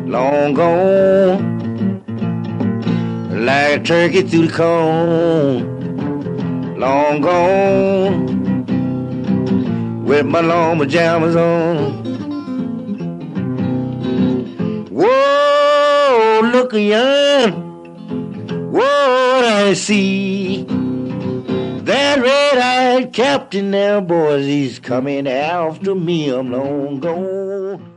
long gone. Like a turkey through the corn, long gone. With my long pajamas on. Whoa, look young. What I see, that red-eyed captain now, boys, he's coming after me. I'm long gone.